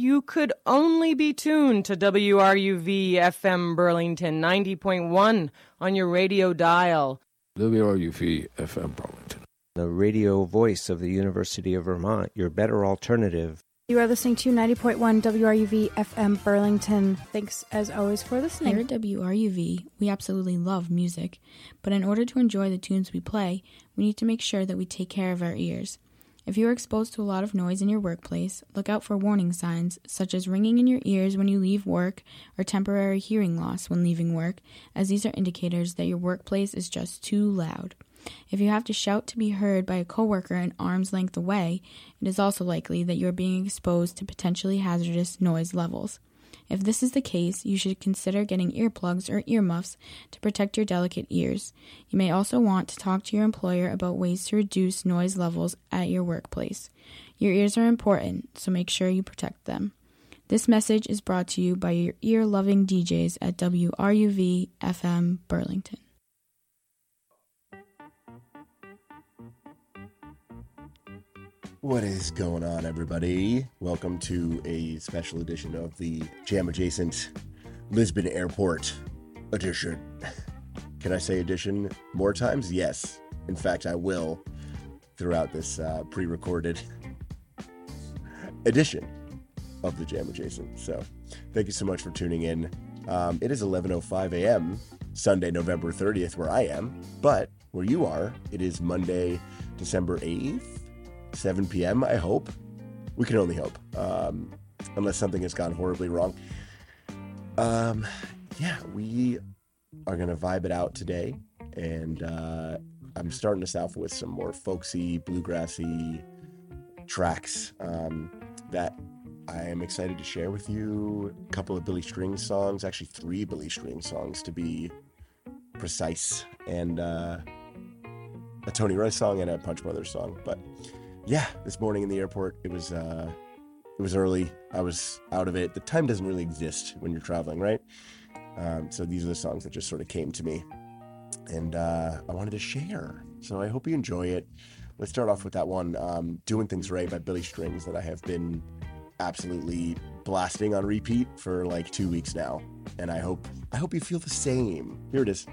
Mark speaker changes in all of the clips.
Speaker 1: you could only be tuned to WRUV FM Burlington 90.1 on your radio dial.
Speaker 2: WRUV FM Burlington,
Speaker 3: the radio voice of the University of Vermont, your better alternative.
Speaker 4: You are listening to 90.1 WRUV FM Burlington. Thanks, as always, for listening.
Speaker 5: Here at WRUV, we absolutely love music, but in order to enjoy the tunes we play, we need to make sure that we take care of our ears. If you are exposed to a lot of noise in your workplace, look out for warning signs, such as ringing in your ears when you leave work or temporary hearing loss when leaving work, as these are indicators that your workplace is just too loud. If you have to shout to be heard by a coworker an arm's length away, it is also likely that you are being exposed to potentially hazardous noise levels. If this is the case, you should consider getting earplugs or earmuffs to protect your delicate ears. You may also want to talk to your employer about ways to reduce noise levels at your workplace. Your ears are important, so make sure you protect them. This message is brought to you by your ear-loving DJs at WRUV FM Burlington.
Speaker 6: What is going on, everybody? Welcome to a special edition of the Jam Adjacent Lisbon Airport edition. Can I say edition more times? Yes. In fact, I will throughout this pre-recorded edition of the Jam Adjacent. So thank you so much for tuning in. It is 11:05 a.m. Sunday, November 30th, where I am. But where you are, it is Monday, December 8th. 7 p.m., I hope. We can only hope, unless something has gone horribly wrong. We are going to vibe it out today, and I'm starting us off with some more folksy, bluegrassy tracks that I am excited to share with you. A couple of Billy Strings songs, actually 3 Billy Strings songs to be precise, and a Tony Rice song and a Punch Brothers song, but yeah, this morning in the airport, it was early. I was out of it. The time doesn't really exist when you're traveling, right? So these are the songs that just sort of came to me, and I wanted to share. So I hope you enjoy it. Let's start off with that one, Doing Things Right by Billy Strings, that I have been absolutely blasting on repeat for like 2 weeks now, and I hope you feel the same. Here it is.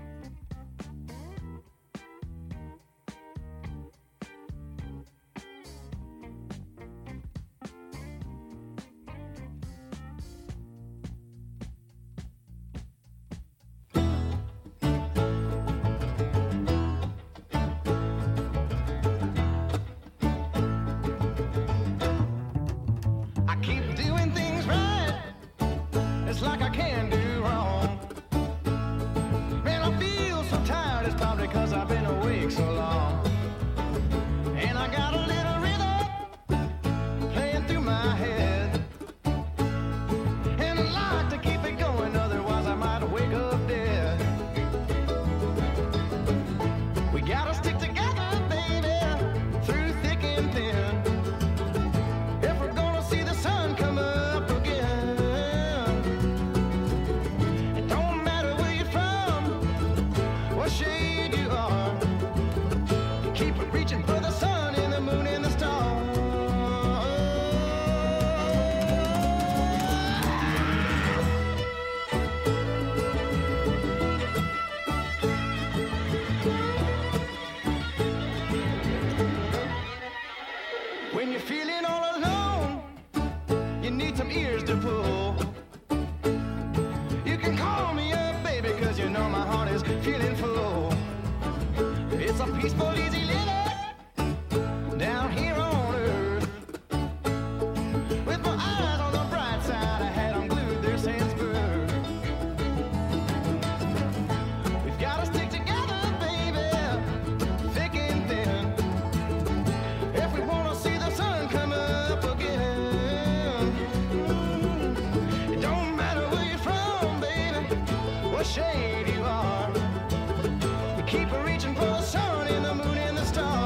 Speaker 7: Shade you are. You keep reaching for the sun and the moon and the stars.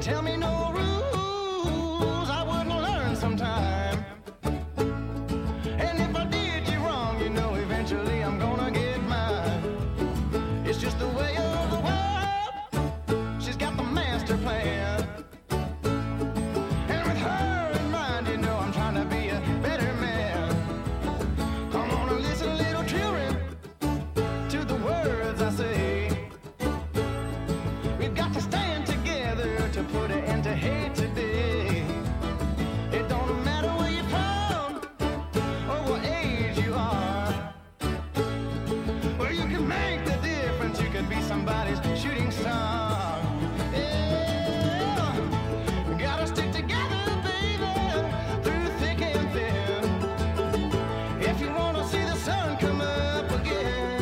Speaker 7: tell me no rules I wouldn't learn sometime. And if I did you wrong, you know eventually I'm gonna get mine. It's just the way of the world. She's got the master plan. And with her in mind, you know I'm trying to be a better man. Come on and listen, little children, to the words I say. We've got to stand together to put an end to hate today. It don't matter where you're from or what age you are. Well, you can make the difference. You could be somebody's shooting star. Yeah, we gotta stick together, baby, through thick and thin. If you wanna see the sun come up again.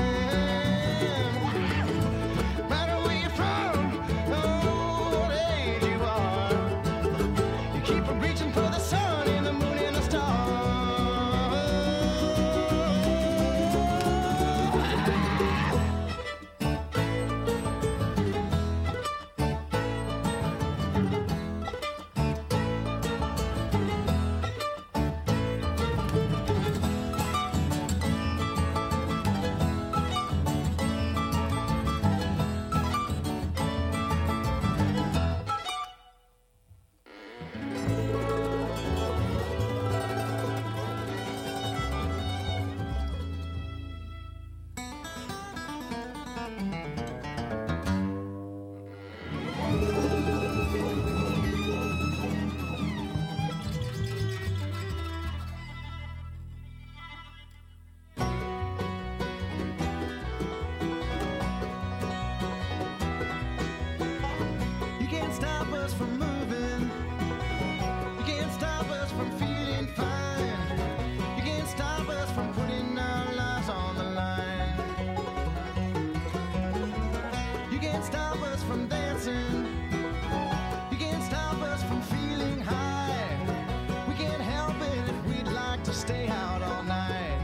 Speaker 7: Matter where you're from, what age you are, you keep reaching for the sun and the moon and the stars. You can't stop us from moving. You can't stop us from feeling fine. You can't stop us from putting our lives on the line. You can't stop us from dancing. You can't stop us from feeling high. We can't help it if we'd like to stay out all night.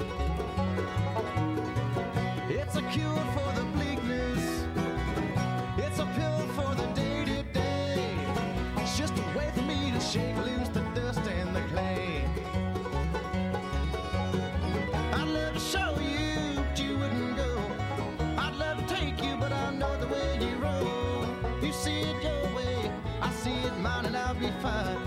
Speaker 7: It's a cure for the bleakness. It's a pill for the day-to-day. It's just a way for me to shake loose the dust and the clay. I'd love to show you, but you wouldn't go. I'd love to take you, but I know the way you roll. You see it your way, I see it mine, and I'll be fine.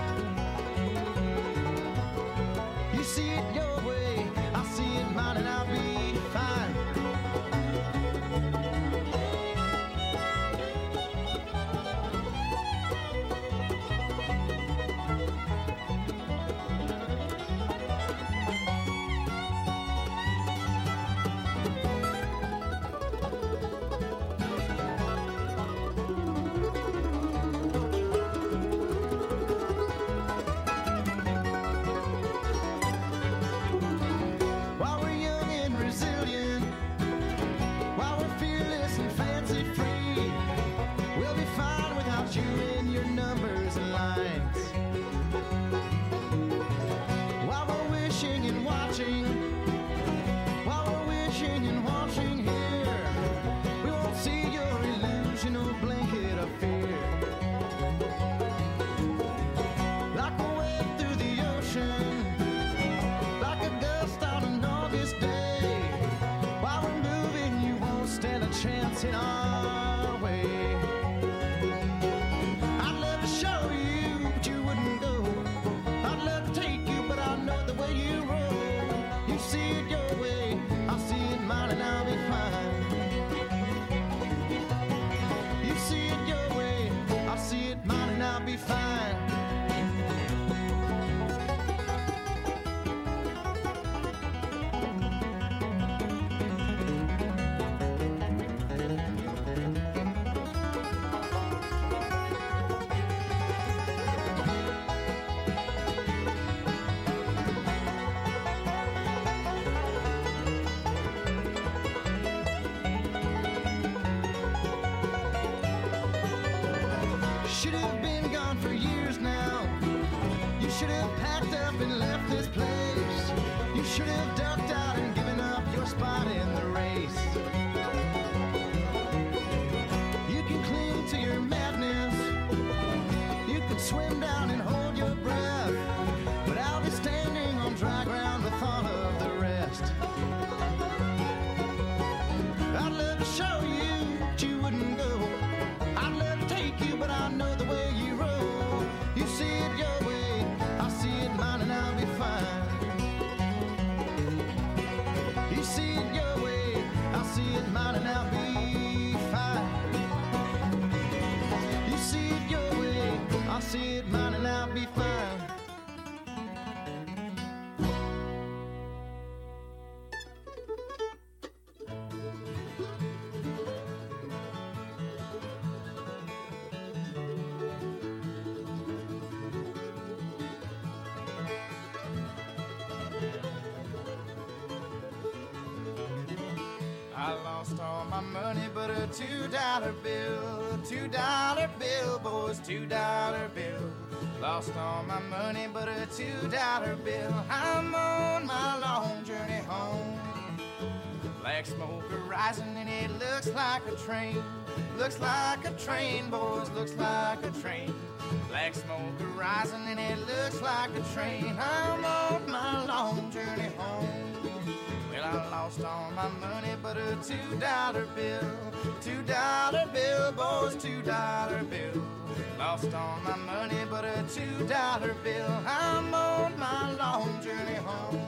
Speaker 7: You see it your way, I see it mine, and I'll be fine. While we're young and resilient, while we're fearless and fancy free, we'll be fine without you and your numbers and lines. While we're wishing and watching, while we're wishing and watching here, we won't see your illusional blanket of fear. Like a wave through the ocean, like a gust on an August day. While we're moving, you won't stand a chance in our way. I'd love to show you, but you wouldn't go. I'd love to take you, but I know the way you roll. You see it your way, I see it mine, and I'll be fine. You see it your way, I see it mine, and I'll be fine. Should have been gone for years now. You should have packed up and left this place. You should have ducked out and given up your spot in the race. You can cling to your madness. see it your way, I'll see it mine, and I'll be fine. I lost all my money but a $2 bill, $2 bill, boys, $2 bill. Lost all my money but a $2 bill. I'm on my long journey home. Black smoke rising and it looks like a train. Looks like a train, boys, looks like a train. Black smoke rising and it looks like a train. I'm on my long journey home. Well, I lost all my money but a $2 bill, $2 bill, boys, $2 bill. Lost all my money but a $2 bill. I'm on my long journey home.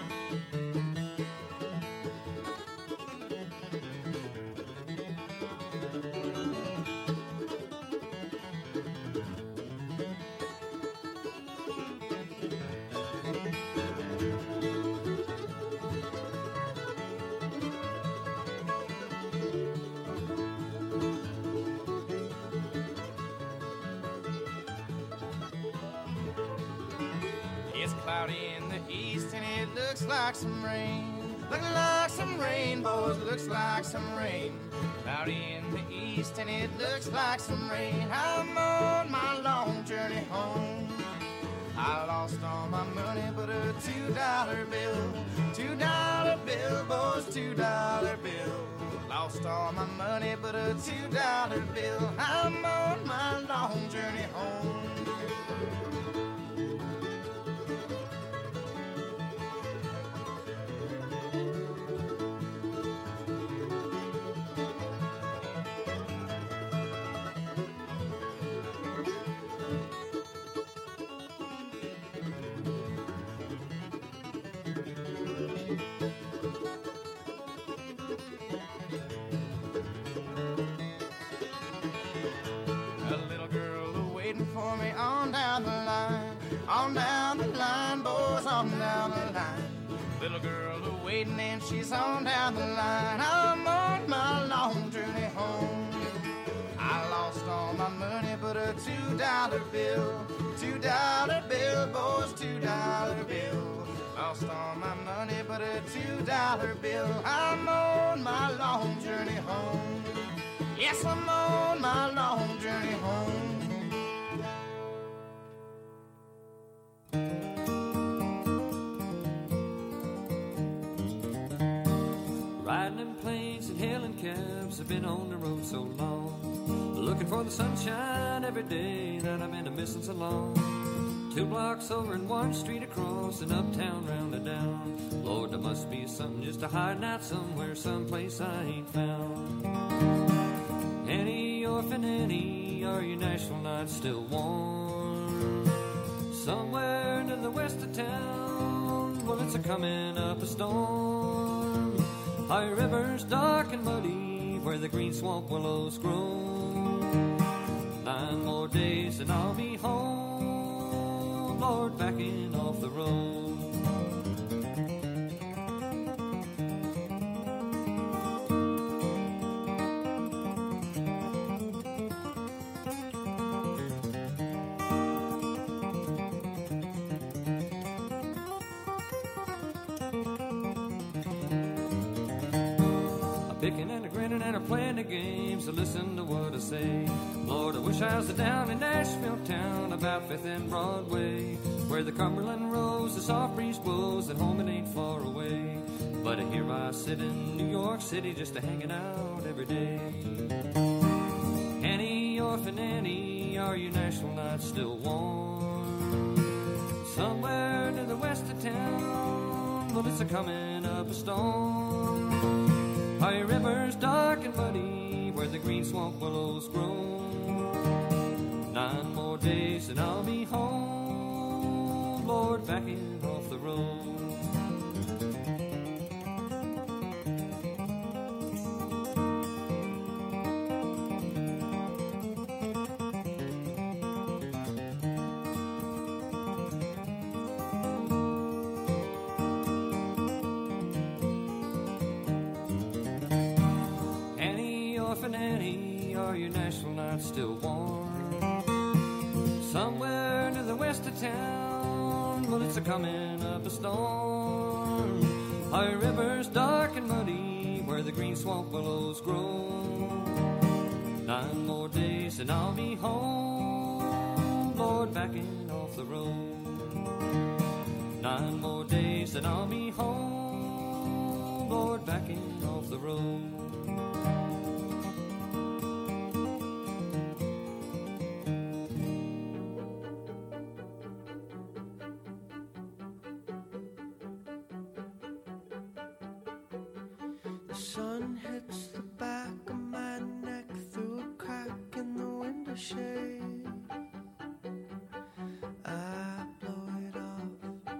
Speaker 7: It's cloudy in the east and it looks like some rain. Looks like some rain, boys, looks like some rain. Cloudy in the east and it looks like some rain. I'm on my long journey home. I lost all my money but a $2 bill, $2 bill, boys, $2 bill. Lost all my money but a $2 bill. I'm on my long journey home. For me on down the line, on down the line, boys, on down the line. Little girl waiting and she's on down the line. I'm on my long journey home. I lost all my money but a $2 bill, $2 bill, boys, $2 bill. Lost all my money but a $2 bill. I'm on my long journey home. Yes, I'm on my long journey home.
Speaker 8: Riding in planes and hailing cabs, I've been on the road so long, looking for the sunshine every day that I'm in a missing so long. 2 blocks over and 1 street across and uptown round and down. Lord, there must be something just a hiding out somewhere, someplace I ain't found. Annie, orphan Annie, are your Nashville nights still warm? Somewhere near the west of town, well, it's a-coming up a storm. High rivers dark and muddy, where the green swamp willows grow. 9 more days and I'll be home, Lord, backing off the road. Picking and a grinning and a playing the games, so listen to what I say. Lord, I wish I was down in Nashville town, about 5th and Broadway, where the Cumberland rolls, the soft breeze blows, and home it ain't far away. But here I sit in New York City, just a-hanging out every day. Annie, orphan Annie, are your Nashville nights still warm? Somewhere near the west of town, well, it's a-coming up a storm. High rivers dark and muddy, where the green swamp willows grow. 9 more days and I'll be home, Lord, backing off the road. night's still warm. Somewhere to the west of town, well, it's a-coming up a storm. Our river's dark and muddy, where the green swamp willows grow. 9 more days and I'll be home, Lord, backing off the road. 9 more days and I'll be home, Lord, backing off the road.
Speaker 9: The sun hits the back of my neck through a crack in the window shade. I blow it off.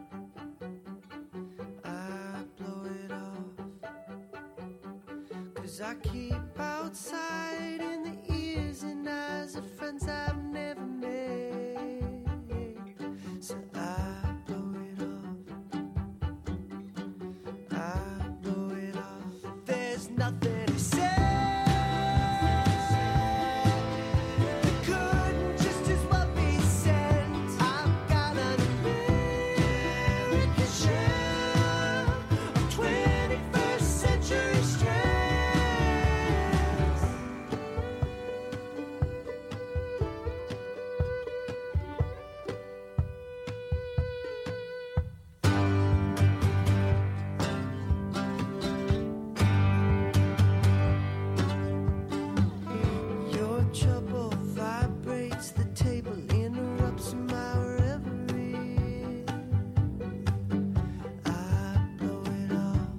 Speaker 9: I blow it off. 'Cause I keep outside in the ears and eyes of friends I've never made. So I blow it off. I blow it off. There's nothing to say. It couldn't just as well be said. I've got an American share of 21st century strength. Your trouble vibrates the table, interrupts my reverie. I blow it off.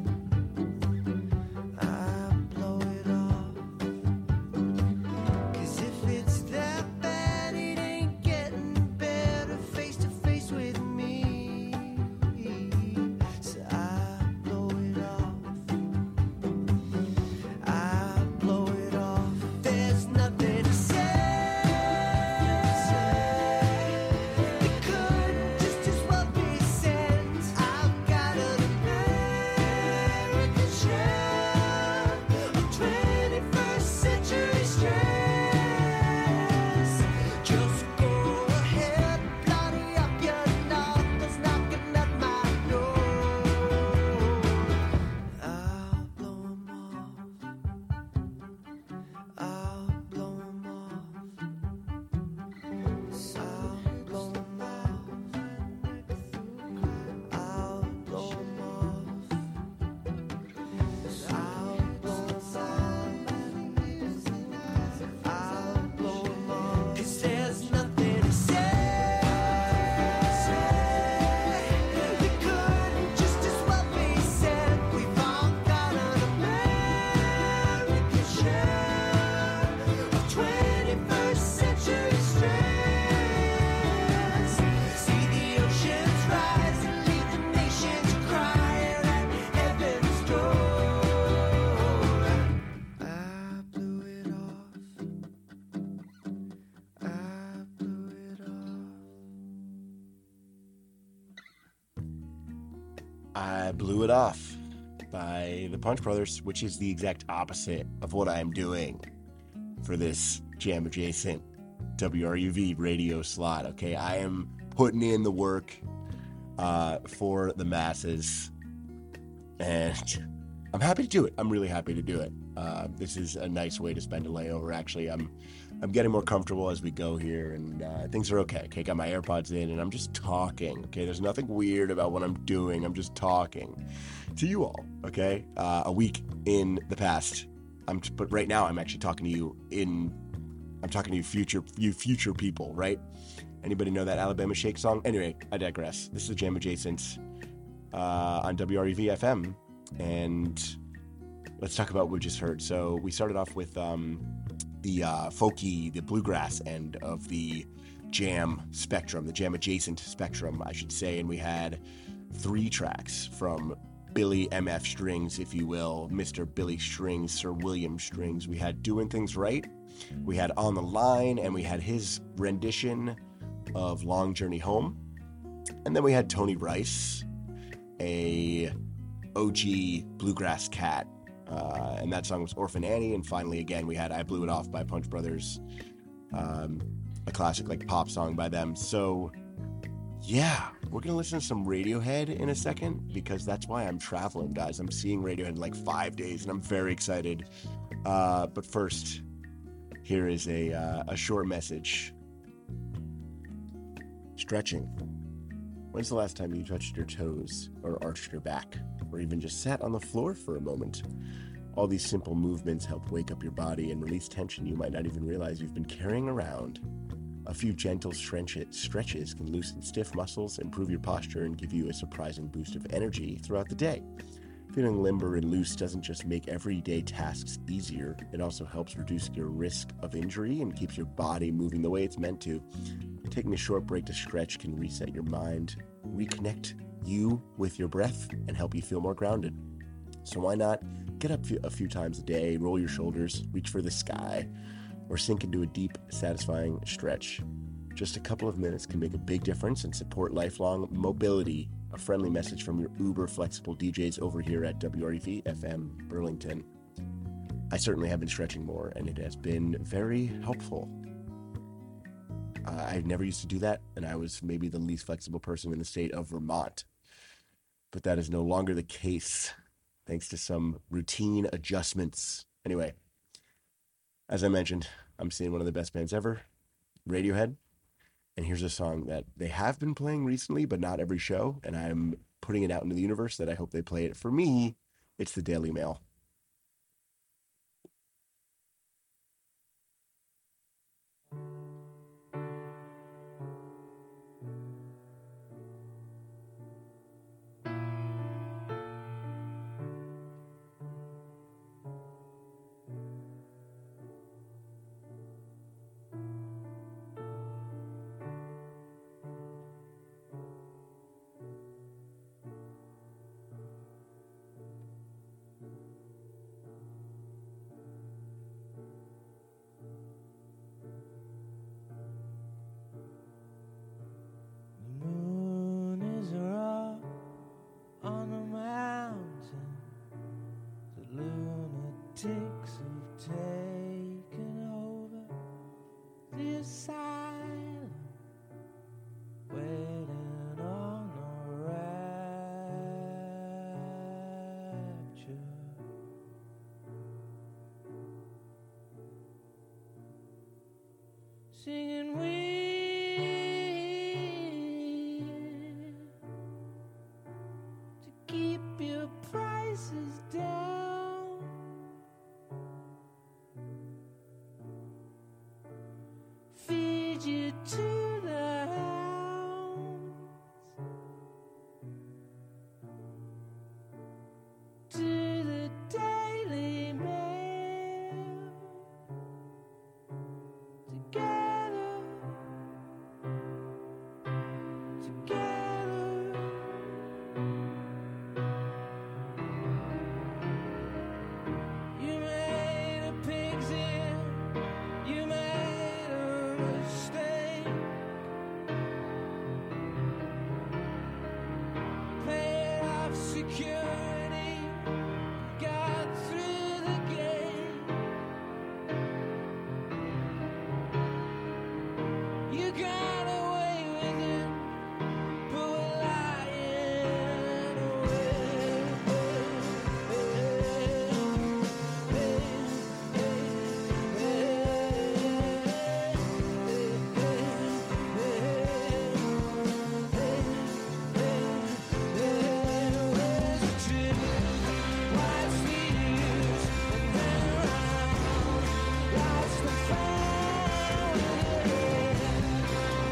Speaker 9: I blow it off. 'Cause if it's that bad, it ain't getting better face to face with me. So I blow it off. I blow it off. There's nothing to say. It could just as well be said. I've got an American share of 21st century stress. Just go ahead, bloody up your knuckles, knocking at my door. I'll blow 'em off. I'll blow 'em off. I'll blow 'em off. I'll blow 'em off. I'll blow 'em off. I'll blow 'em off. 'Cause there's nothing to say. It couldn't just as well be said. We've all got an American share of 21st century stress. See the oceans rise and leave the nations crying at heaven's door. I blew it off. I blew it off.
Speaker 6: I Blew It Off by the Punch Brothers, which is the exact opposite of what I'm doing for this Jam Adjacent WRUV radio slot, okay? I am putting in the work for the masses, and I'm happy to do it. I'm really happy to do it. This is a nice way to spend a layover. Actually, I'm getting more comfortable as we go here, and things are okay. Okay, got my AirPods in, and I'm just talking. Okay, there's nothing weird about what I'm doing. I'm just talking to you all. Okay, a week in the past, but right now I'm actually talking to you I'm talking to you future people, right? Anybody know that Alabama Shake song? Anyway, I digress. This is Jam Adjacent on WREV FM, and let's talk about what we just heard. So we started off with the folky, the bluegrass end of the jam spectrum, the jam adjacent spectrum, I should say, and we had 3 tracks from Billy MF Strings, if you will, Mr. Billy Strings, Sir William Strings. We had Doing Things Right, we had On the Line, and we had his rendition of Long Journey Home, and then we had Tony Rice, a OG bluegrass cat, And that song was Orphan Annie. And finally, again, we had I Blew It Off by Punch Brothers, a classic like pop song by them. So yeah, we're going to listen to some Radiohead in a second, because that's why I'm traveling, guys. I'm seeing Radiohead in like 5 days, and I'm very excited. But first, here is a short message. Stretching. When's the last time you touched your toes, or arched your back, or even just sat on the floor for a moment? All these simple movements help wake up your body and release tension you might not even realize you've been carrying around. A few gentle stretches can loosen stiff muscles, improve your posture, and give you a surprising boost of energy throughout the day. Feeling limber and loose doesn't just make everyday tasks easier, it also helps reduce your risk of injury and keeps your body moving the way it's meant to. Taking a short break to stretch can reset your mind, reconnect you with your breath, and help you feel more grounded. So why not get up a few times a day, roll your shoulders, reach for the sky, or sink into a deep, satisfying stretch. Just a couple of minutes can make a big difference and support lifelong mobility. A friendly message from your uber flexible DJs over here at WREV FM Burlington. I certainly have been stretching more, and it has been very helpful. I never used to do that, and I was maybe the least flexible person in the state of Vermont. But that is no longer the case, thanks to some routine adjustments. Anyway, as I mentioned, I'm seeing one of the best bands ever, Radiohead. And here's a song that they have been playing recently, but not every show. And I'm putting it out into the universe that I hope they play it. For me, it's the Daily Mail.
Speaker 9: Singing we to keep your prices down, feed you to the hounds, to the Daily Mail, together, together. You made a pig's ear, you made a mistake, paid off security, got through the gate. You got away with it, but we're lying away.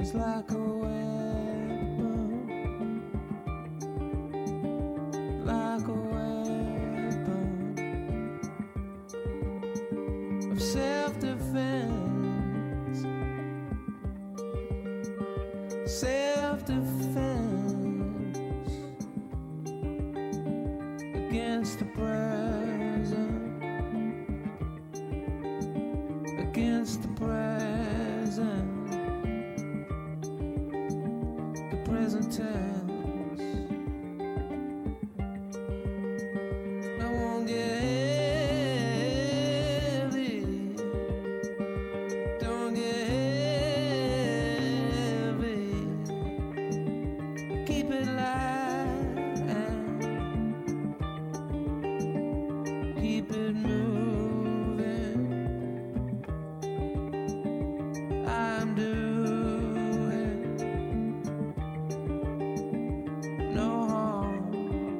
Speaker 9: is like a weapon, like a weapon of self-defense, self-defense against the present, against the present, the present tense. I won't get heavy, don't get heavy, keep it light, keep it moving. I'm doing no harm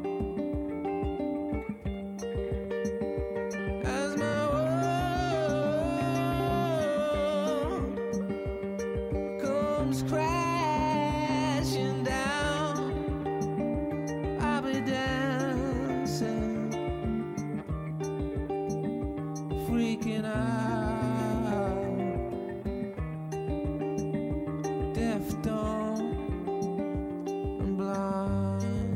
Speaker 9: as my world comes crashing down. I'll be dancing, freaking out, deaf, dumb, and blind.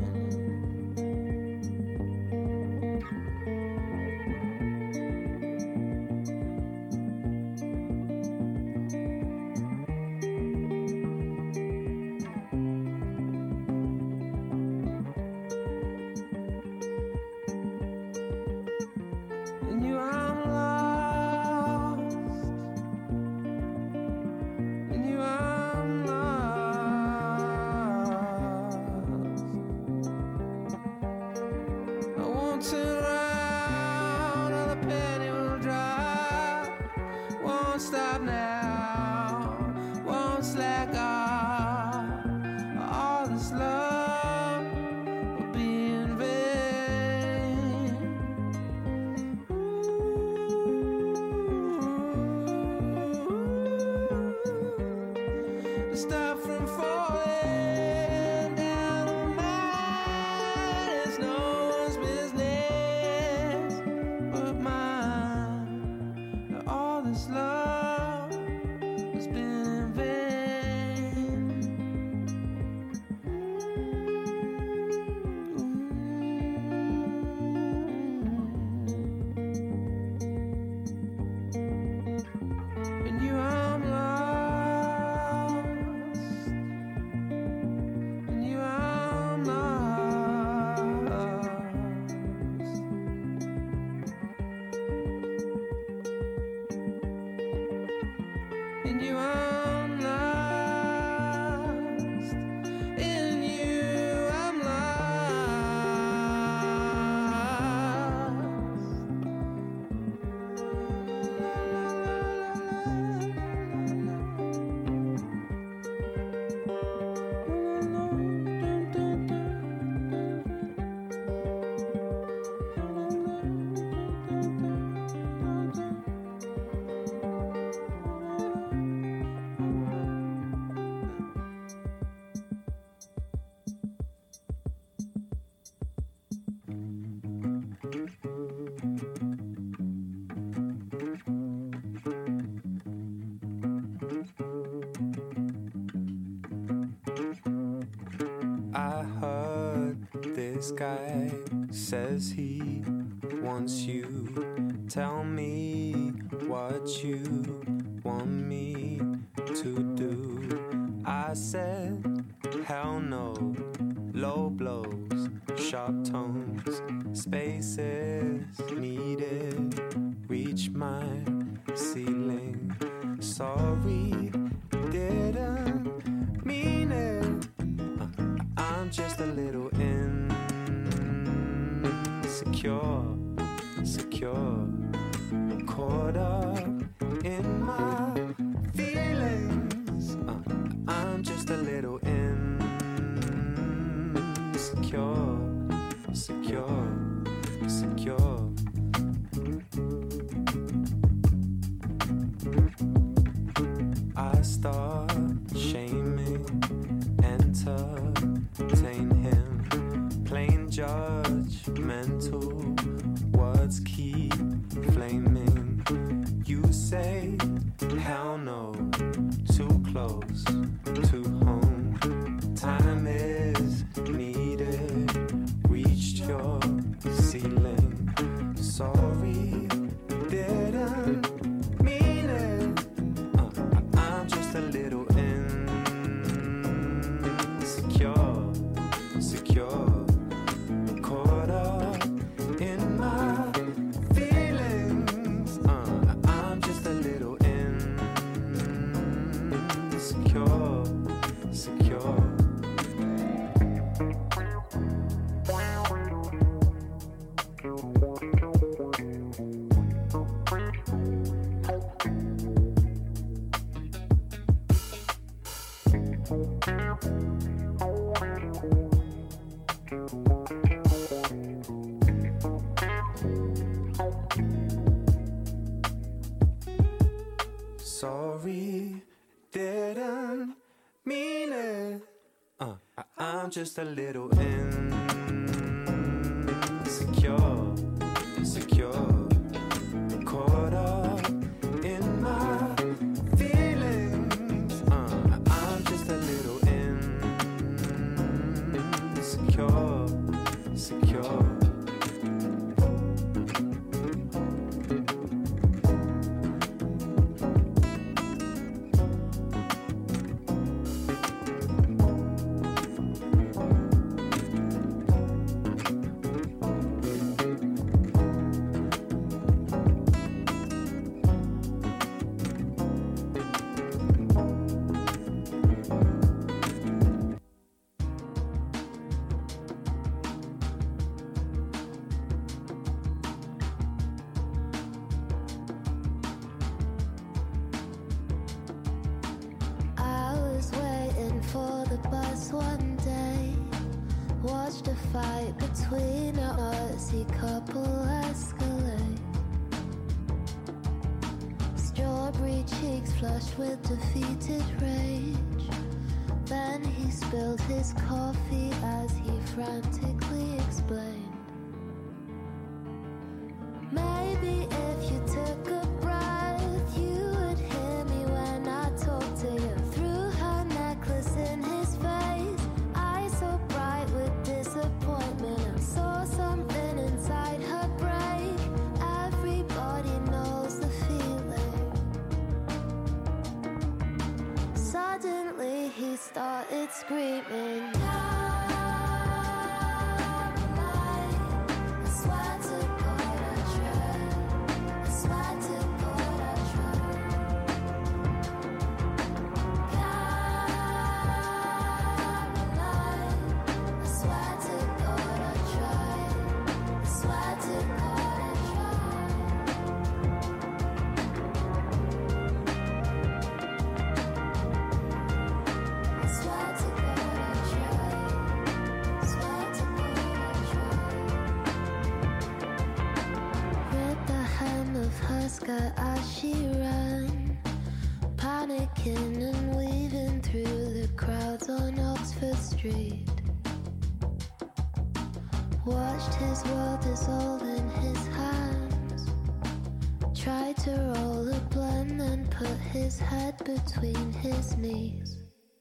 Speaker 9: And you, I'm lost. And you, I'm lost. I won't turn around, or the penny will drop. Won't stop now, won't slack off. All this love will be in vain. To stop from falling down on mine is no one's business but mine. All this love has been in vain. And you, I'm lost. And you, I'm lost. And you, I'm lost. In you, I'm
Speaker 10: I heard this guy says he wants you. Tell me what you want me to do. I said, hell no. Low blows, sharp tones, spaces needed. Reach my ceiling. Sorry, didn't mean it. I'm just a little insecure, secure, caught up in my feelings. I'm just a little insecure, secure, secure. Sorry, didn't mean it. I'm just a little insecure, secure, caught up in my feelings. I'm just a little insecure, secure.
Speaker 11: I was waiting for the bus one day. Watched a fight between a Aussie couple escalate. Strawberry cheeks flushed with defeated rage. Then he spilled his coffee as he frantically explained. Maybe if you took a breath, you would hear me when I talk to you. Threw her necklace in his face, eyes so bright with disappointment. I saw something inside her break. Everybody knows the feeling. Suddenly he started screaming. I swear to God I tried. I swear to God I tried. Caroline, I swear to God I tried. I swear to God I tried. I swear to God I tried. Swear to God I tried. Ripped the hem of her skirt as she ran, panicking and weaving through the crowds on Oxford Street. Watched his world dissolve in his hands. Tried to roll a blunt and put his head between his knees.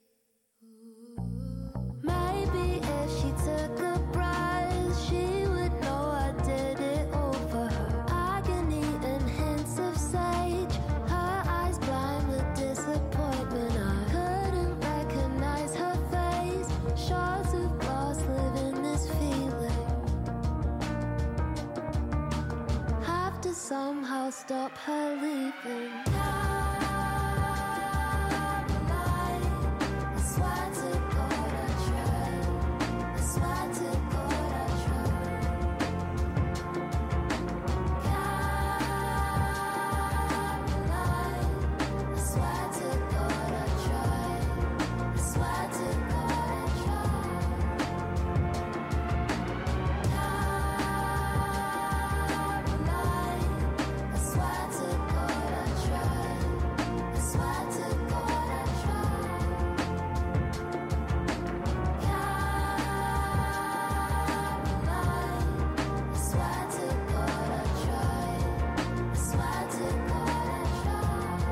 Speaker 11: Maybe if she took a breath, she would know I did it all for her. Agony and hints of sage, her eyes blind with disappointment. I couldn't recognize her face. Shards of glass live in this feeling. Have to somehow stop her leaving. I swear to God I tried. I swear to God I tried. Caroline, I swear to God I tried. I swear to God I tried. Caroline, I swear to God I tried. I swear to God I tried. Caroline, I swear to God I tried. I swear to God I tried.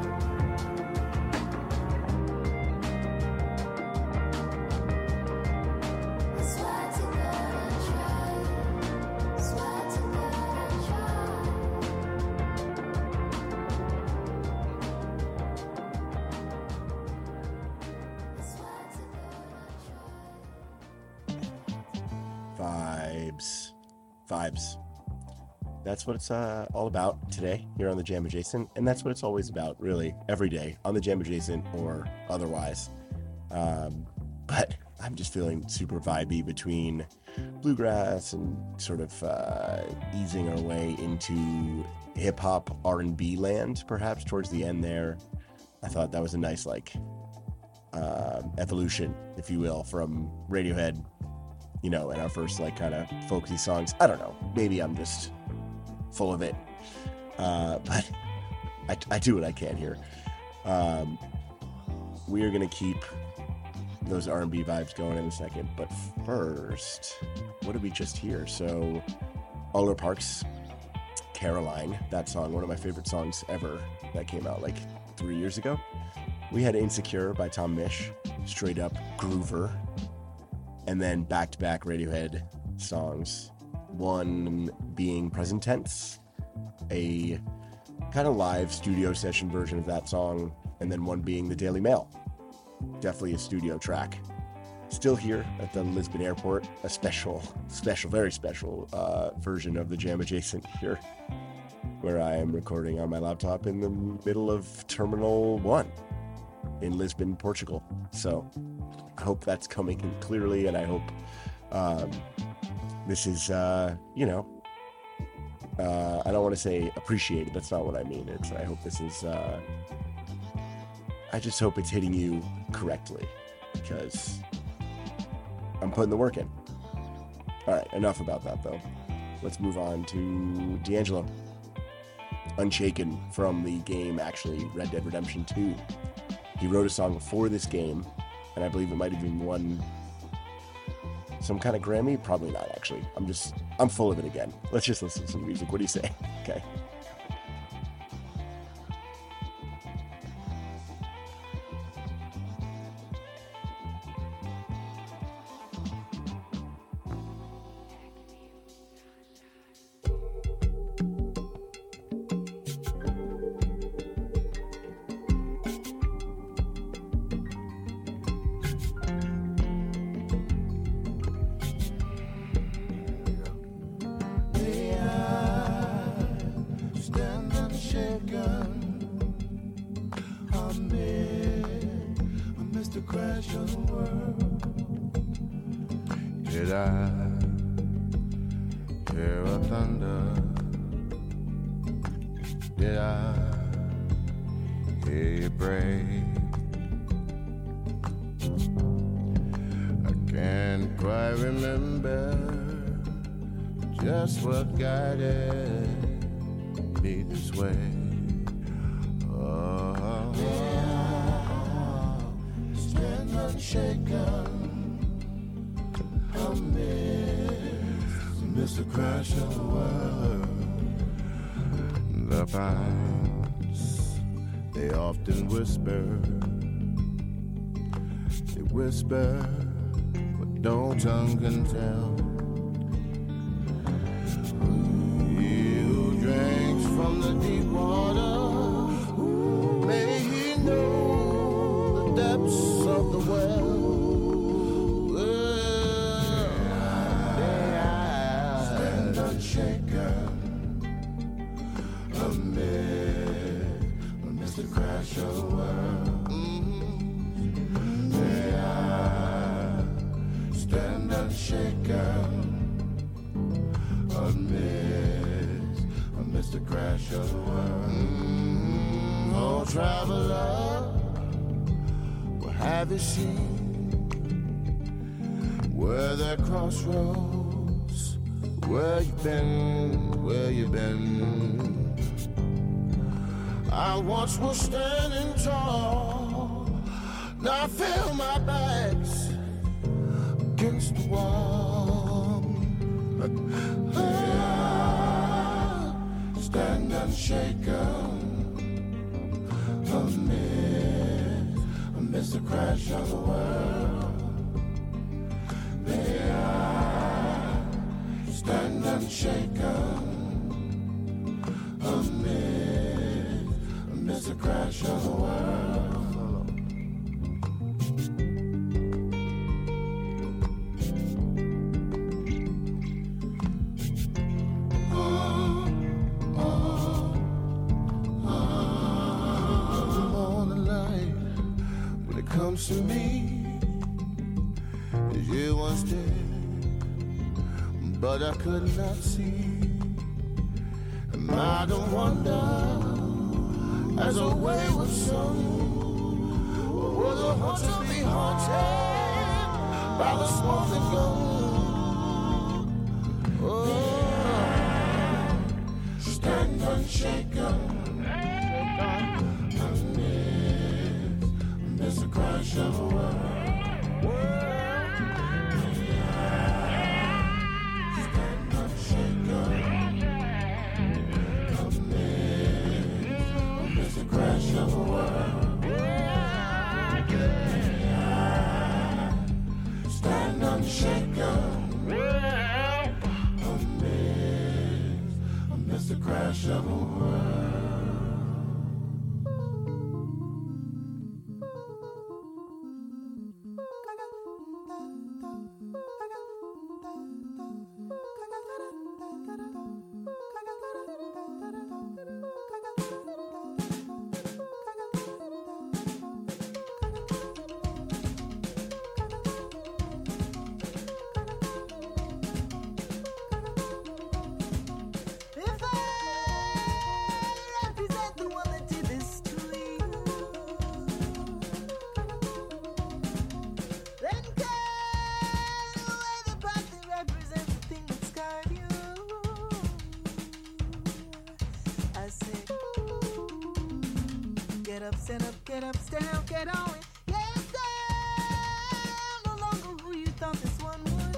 Speaker 11: I swear to God I tried. Swear to God I tried. I swear to God I tried.
Speaker 6: Vibes. That's what it's all about today here on the Jam Adjacent, and that's what it's always about, really, every day on the Jam Adjacent or otherwise. But I'm just feeling super vibey between bluegrass and sort of easing our way into hip hop R&B land, perhaps towards the end there. I thought that was a nice evolution, if you will, from Radiohead, and our first kind of folksy songs. I don't know, maybe I'm just full of it, but I do what I can here. We are gonna keep those R&B vibes going in a second, but first, what did we just hear? So Aller Parks, Caroline, that song, one of my favorite songs ever, that came out 3 years ago. We had Insecure by Tom Misch, straight up groover, and then back-to-back Radiohead songs, one being Present Tense, a kind of live studio session version of that song, and then one being the Daily Mail, definitely a studio track. Still here at the Lisbon airport, a special, very special version of the Jam Adjacent here, where I am recording on my laptop in the middle of Terminal 1 in Lisbon, Portugal. So I hope that's coming in clearly, and I hope this is, I don't want to say appreciated. That's not what I mean. I hope this is, I just hope it's hitting you correctly, because I'm putting the work in. All right, enough about that, though. Let's move on to D'Angelo. Unshaken, from the game, actually, Red Dead Redemption 2. He wrote a song before this game, and I believe it might have even won some kind of Grammy. Probably not, actually. I'm full of it again. Let's just listen to some music. What do you say? Okay.
Speaker 12: Did I hear a thunder? Did I hear you break? I can't quite remember just what guided me this way. Oh, stand unshaken. Amidst the crash of the world, the pines, they often whisper. They whisper what no tongue can tell. You drank from the deep water. May he know the depths of the well. Amidst the crash of the world, may I stand unshaken. Amidst the crash of the world. Oh, traveler, what have you seen? Were there crossroads? Where you been? Where you been? I once was standing tall. Now I feel my back's against the wall. Stand unshaken amidst the crash of the world. May I stand unshaken amidst the crash of the world. To me, you once did, but I could not see. I don't wonder, as a wayward son, will the hunter be haunted by the smoking gun? Oh, stand unshaken amidst the crash of a world. Stand unshaken amidst the crash of a world. Stand unshaken amidst the crash of a world.
Speaker 9: Get up, stand up, get up, stand up, get on it. Yes, I'm no longer who you thought this one would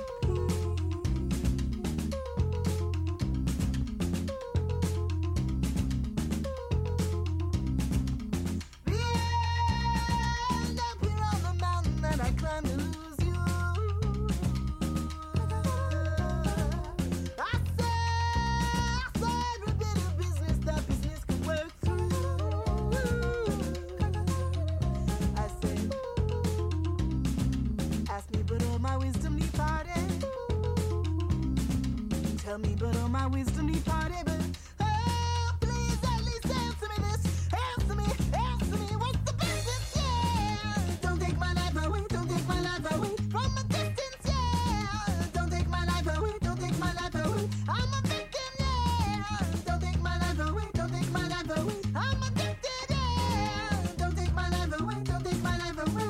Speaker 9: be. Beyond up here on the mountain that I climbed to lose you. I saw every bit of business that business could work through. My wisdom departed. Tell me, but all my wisdom departed. But oh, please at least answer me this. Answer me, what's the business? Yeah, don't take my life away. Don't take my life away from a distance. Yeah, don't take my life away. Don't take my life away. I'm a victim. Yeah, don't take my life away. Don't take my life away. I'm addicted. Yeah, don't take my life away. Don't take my life away.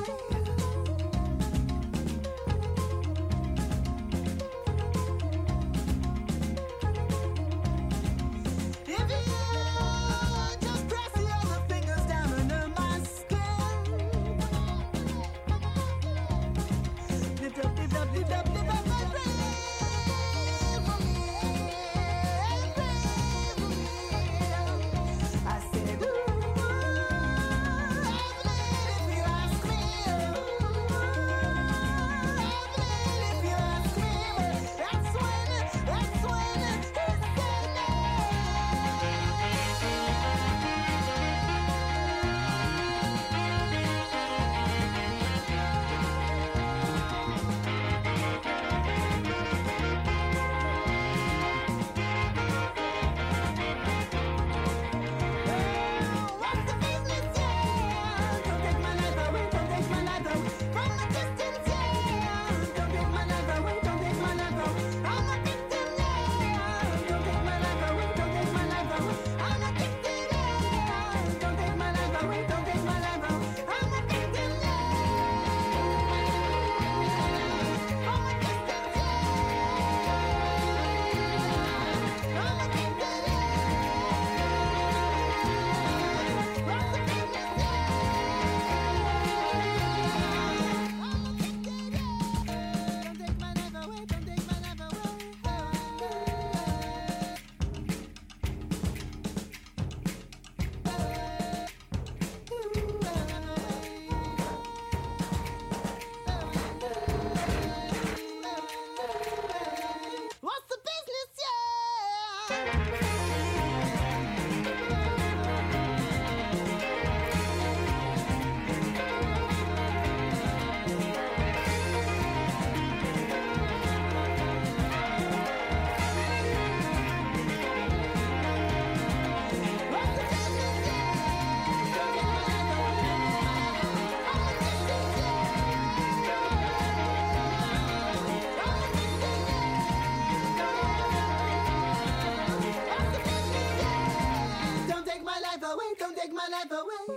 Speaker 9: away, don't take my life away.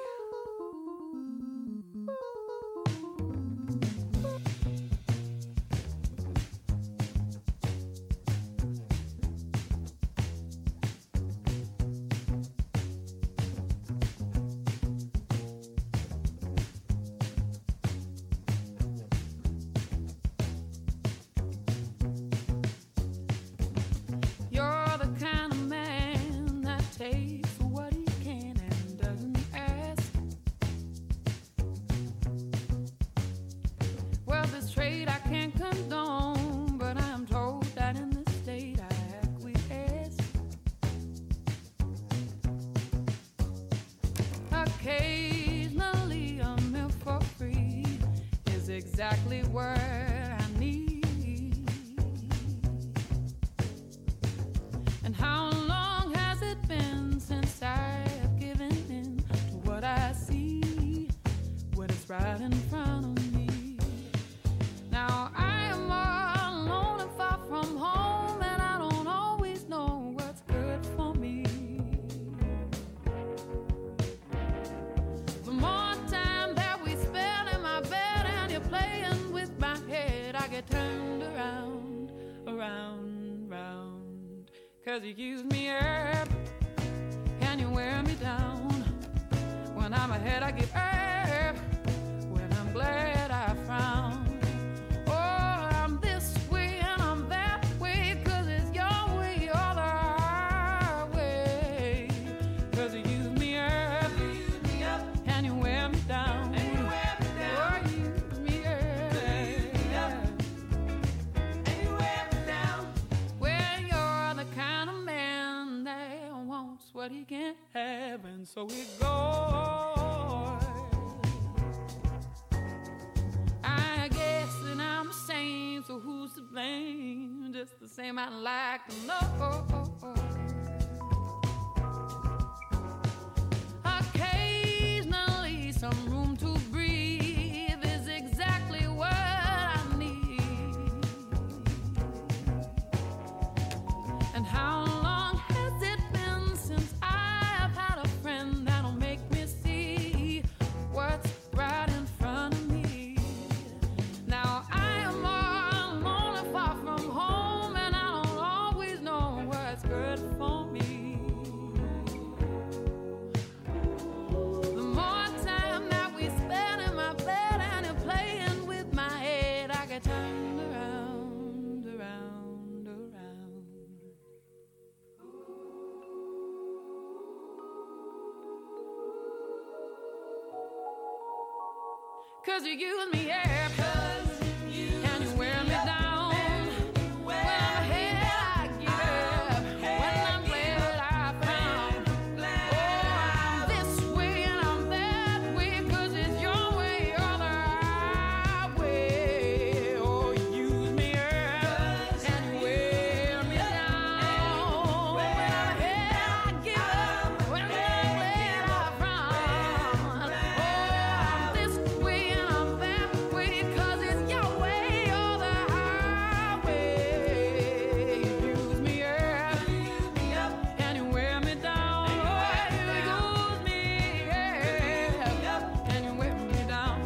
Speaker 13: You're the kind of man that takes what he can and doesn't ask. Well, this trade I can't condone, but I'm told that in this state I acquiesce. Occasionally a meal for free is exactly what I need. And how long has it been since I have given in to what I see when it's right in front of me? Now I am all alone and far from home, and I don't always know what's good for me. The more time that we spend in my bed and you're playing with my head, I get turned around, around, round. 'Cause you use me up and you wear me down. When I'm ahead I get up, when I'm glad I frown. Oh, I'm this way and I'm that way, 'cause it's your way or the highway. 'Cause you use me up and you wear me down. Oh, you use me up. Well, you're the kind of man that wants what he can't have, and so it goes. I guess that I'm the same, so who's to blame? Just the same, I'd like to know. Occasionally, some room to breathe is exactly what I need. And how long has it been since I've had a friend that'll make me see what's right in front of me? Now I am all alone and far from home, and I don't always know what's good for me. The more time that we spend in my bed and you're playing with my head, I get turned around, around, around. 'Cause you use me up and you wear me down. When I'm ahead I get up, when I'm glad I found. Oh, I'm this way and I'm that way, 'cause it's your way or the highway. Oh, you use me up and you wear me down. When I'm ahead I get up, when I'm glad I found. Oh, I'm this way and I'm that way, 'cause it's your way or the highway. You use me up and you wear me down. Oh, you use me up and you wear me down.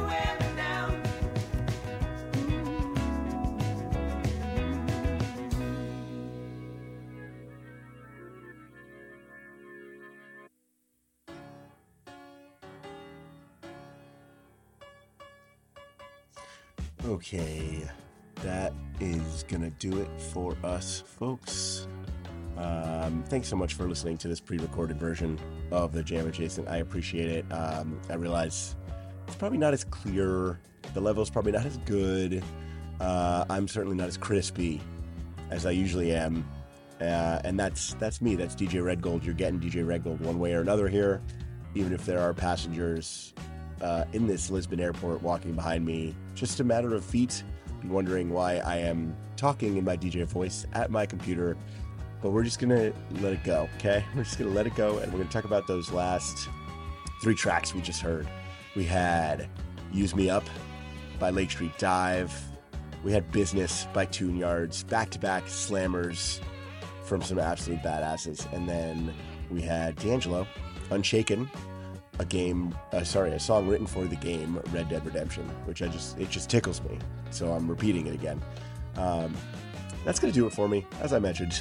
Speaker 6: Okay, that is gonna do it for us, folks. Thanks so much for listening to this pre-recorded version of the Jam Adjacent. I appreciate it. I realize it's probably not as clear. The level's probably not as good. I'm certainly not as crispy as I usually am. And that's me. That's DJ Red Gold. You're getting DJ Red Gold one way or another here, even if there are passengers in this Lisbon airport walking behind me. Just a matter of feet. Be wondering why I am talking in my DJ voice at my computer. But we're just going to let it go, okay? We're just going to let it go, and we're going to talk about those last 3 tracks we just heard. We had Use Me Up by Lake Street Dive. We had Business by Tune Yards. Back-to-back slammers from some absolute badasses. And then we had D'Angelo Unshaken, a song written for the game Red Dead Redemption, which it just tickles me. So I'm repeating it again. That's going to do it for me, as I mentioned.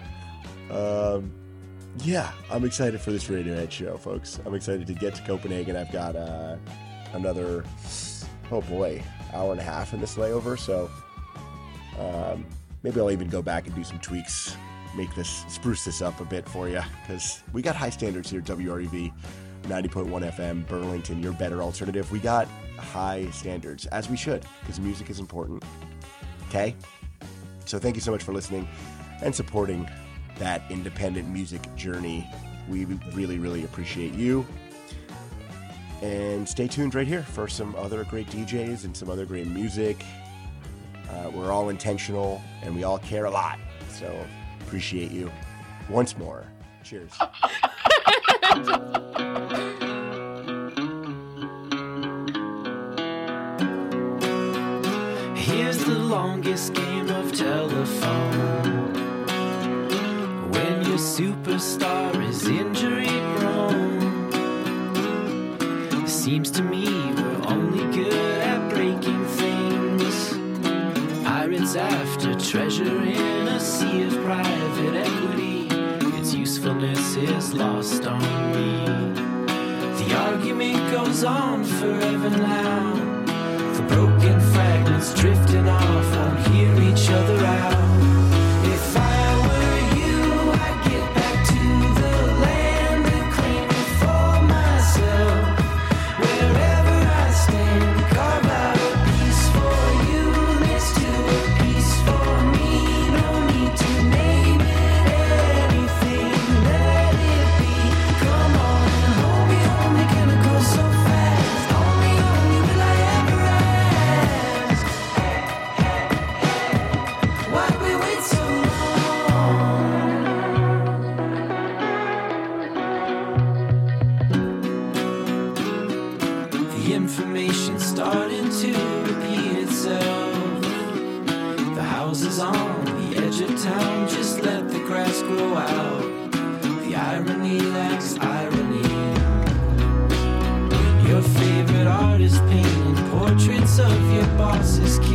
Speaker 6: Yeah, I'm excited for this Radiohead show, folks. I'm excited to get to Copenhagen. I've got another, hour and a half in this layover. So maybe I'll even go back and do some tweaks, spruce this up a bit for you, because we got high standards here at WRUV 90.1 FM, Burlington, your better alternative. We got high standards, as we should, because music is important. Okay? So thank you so much for listening and supporting that independent music journey. We really, really appreciate you. And stay tuned right here for some other great DJs and some other great music. We're all intentional and we all care a lot. So appreciate you once more. Cheers.
Speaker 10: Here's the longest game of telephone. When your superstar is injury prone, seems to me we're only good at breaking things. Pirates after treasure in a sea of private equity. Its usefulness is lost on me. The argument goes on forever now. The broken fragments drifting off won't hear each other out. If I were you, I'd get back to the land and claim it for myself. Wherever I stand, carve out a piece for you next to a piece for me. No need to name it anything, let it be. Come on and hold me, can it go so fast? Only will I ever ask. Why'd we wait so long? The information's starting to repeat itself. The houses on the edge of town, just let the grass grow out. The irony lacks irony. Your favorite artist painting portraits of your boss's